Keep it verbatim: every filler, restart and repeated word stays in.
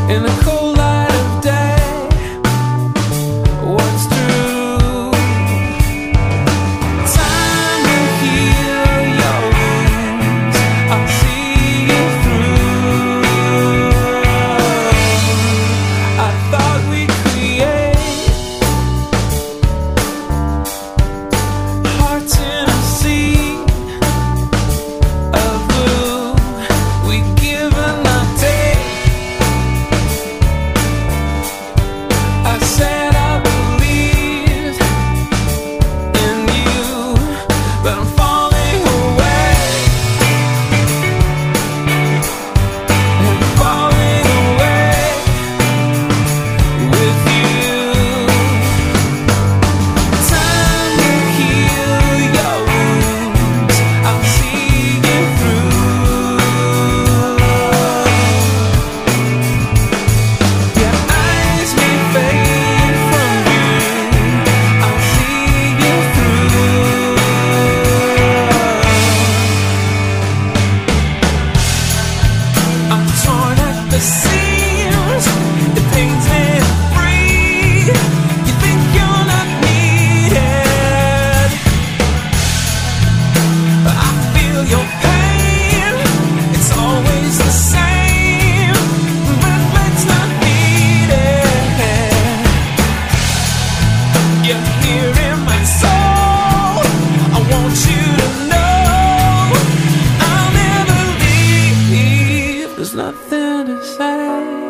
in the cold light of day. What's true? Time will heal your wounds. I'll see you through. I thought we'd create hearts in a sea of blue. We give and not take. I said I believed in you, but I'm falling away and falling away with you. Time will heal your wounds. I'll see you through. Your eyes may fade from view. I'll see you through. I'm torn at the seams. It pains me to breathe. You think you're not needed. I feel your pain. It's always the same, but let's not beat it. You're here in my soul. I want you to know I'll never leave. There's nothing to say.